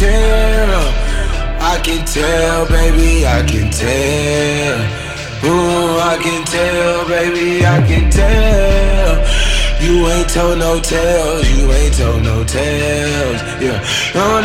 can tell, baby, I can tell. Ooh, I can tell, baby, I can tell. You ain't told no tales, you ain't told no tales. Yeah, no,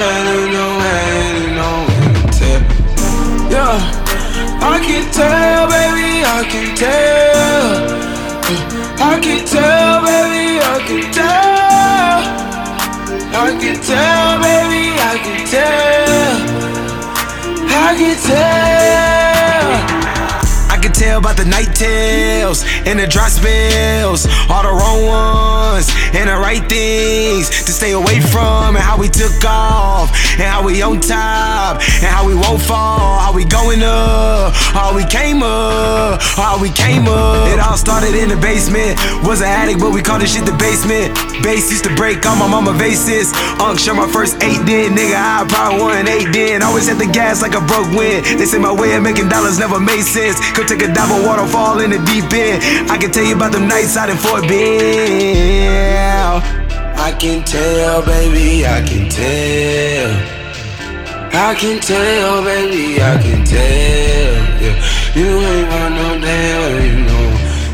tell. Yeah, I can tell, baby, I can tell. I can tell, baby, I can tell. I can tell, baby, I can tell. I can tell. I can tell about the night tales and the dry spells, all the wrong ones and the right things to stay away from, and how we took off, and how we on top, and how we won't fall, how we going up, how we came up, how we came up. It all started in the basement, was an attic, but we called this shit the basement. Bass used to break all my mama vases. Share my first 8 then, nigga, I probably won 8 then. Always had the gas like a broke wind. They say my way of making dollars never made sense. Could take a dive of waterfall in the deep end. I can tell you about them nights out in Fort Bend. I can tell, baby, I can tell. I can tell, baby, I can tell. Yeah, you ain't want no damn, you know.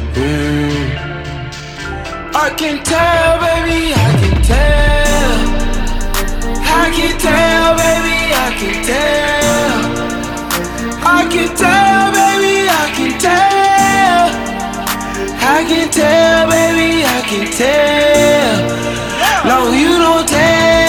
I can tell, baby, I can tell. I can tell, baby, I can tell. I can tell, baby, I can tell. I can tell, baby, I can tell. No, you don't tell.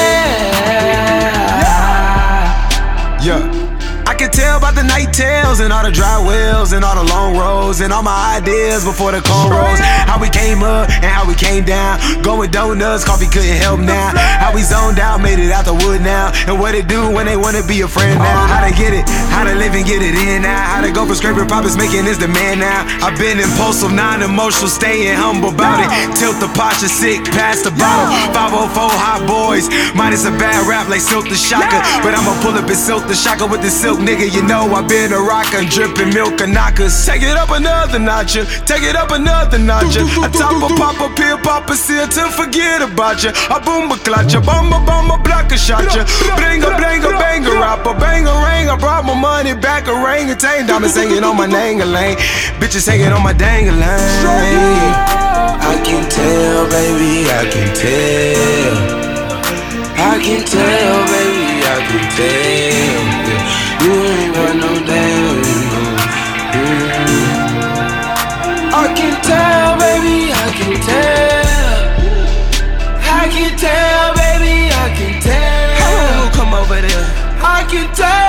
Yeah. I can tell about the night tales and all the dry wells and all the long roads and all my ideas before the cornrows. How we came up and how we came down. Going donuts, coffee couldn't help now. How we zoned out, made it out the wood now. And what it do when they wanna be a friend now. How to get it, how to live and get it in now. How to go for scraping profits, making this demand now. I've been impulsive, non-emotional, staying humble about it. Tilt the posture, sick, past the bottle. 504 hot boys, minus a bad rap like Silk the Shocker. But I'ma pull up and Silk the Shocker with the silk. Nigga, you know I've been a rocker, dripping milk and knockers. Take it up another notch, take it up another notch. I top a pop a pill, pop a seal to forget about you. A boom a clutch, a bomba block a shot ya. Bring a banger rapper, bang a ring. I brought my money back, orangutan. Diamonds hanging on my dang-a-lang, bitches hanging on my dang-a-lang. I can tell, baby, I can tell. I can tell, baby, I can tell. You ain't got no damn, you know. I can tell, baby, I can tell. I can tell, baby, I can tell. Come over there. I can tell.